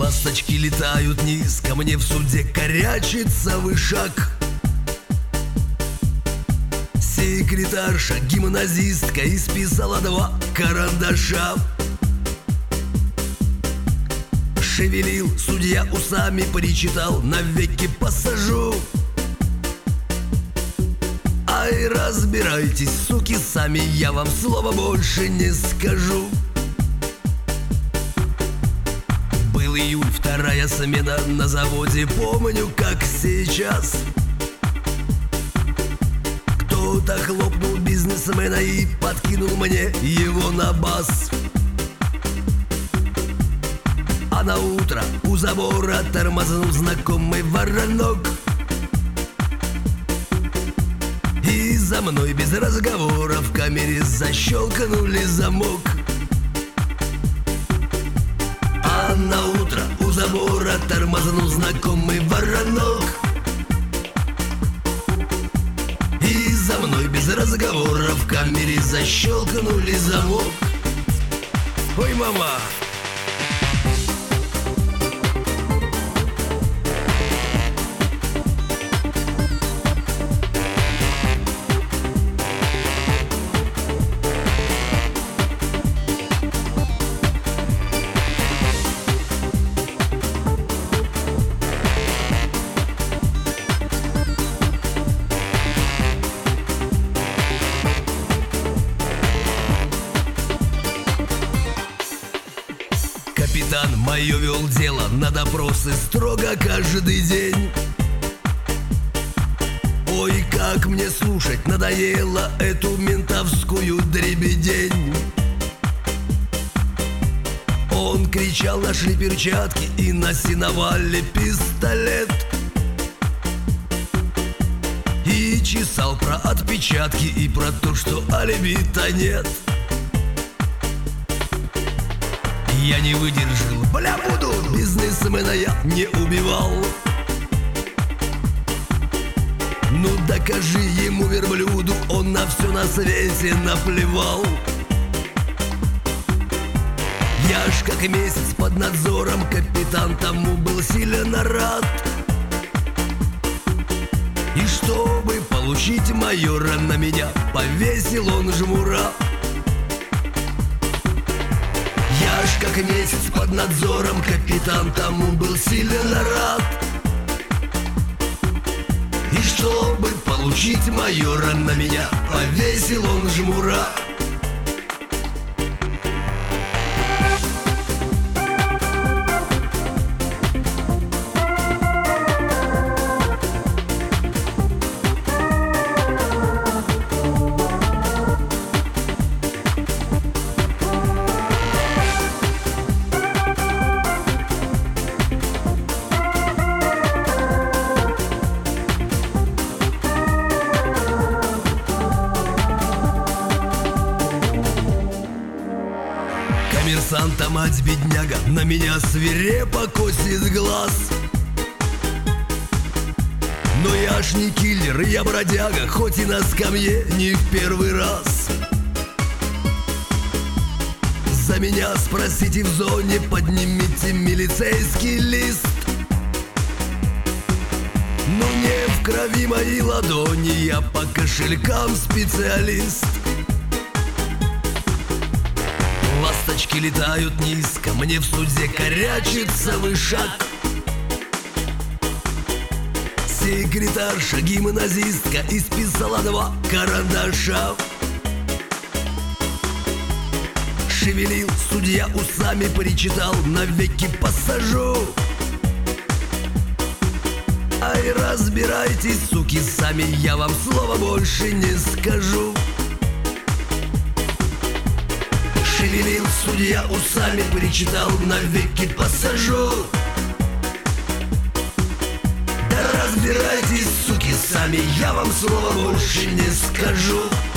Ласточки летают низко, мне в суде корячится вышаг. Секретарша, гимназистка, исписала 2 карандаша. Шевелил судья усами, причитал: навеки посажу. Ай, разбирайтесь, суки, сами, я вам слова больше не скажу. Был июль, 2-я смена на заводе, помню, как сейчас. Кто-то хлопнул бизнесмена и подкинул мне его на бас. А на утро у забора тормознул знакомый воронок. И за мной без разговора в камере защелкнули замок. А на утро у забора тормознул знакомый воронок. И за мной без разговора в камере защелкнули замок. Ой, мама! Капитан мое вел дело на допросы строго каждый день. Ой, как мне слушать надоело эту ментовскую дребедень. Он кричал: нашли перчатки и на сеновале пистолет. И чесал про отпечатки и про то, что алиби-то нет. Я не выдержал: бля, буду! Бизнесмена я не убивал. Ну докажи ему, верблюду, он на все на свете наплевал. Я ж как месяц под надзором, капитан тому был сильно рад. И чтобы получить майора, на меня повесил он жмура. Я ж как месяц под надзором, капитан тому был сильно рад. И чтобы получить майора, на меня повесил он жмура. Коммерсанта мать-бедняга на меня свирепо косит глаз. Но я ж не киллер, я бродяга, хоть и на скамье не в первый раз. За меня спросите в зоне, поднимите милицейский лист. Но не в крови мои ладони, я по кошелькам специалист. Ласточки летают низко, мне в суде корячится вышаг. Секретарша, гимназистка, исписала 2 карандаша. Шевелил судья усами, причитал: навеки посажу. Ай, разбирайтесь, суки, сами, я вам слова больше не скажу. Шевелил судья усами, причитал: навеки посажу. Да разбирайтесь, суки, сами, я вам слова больше не скажу.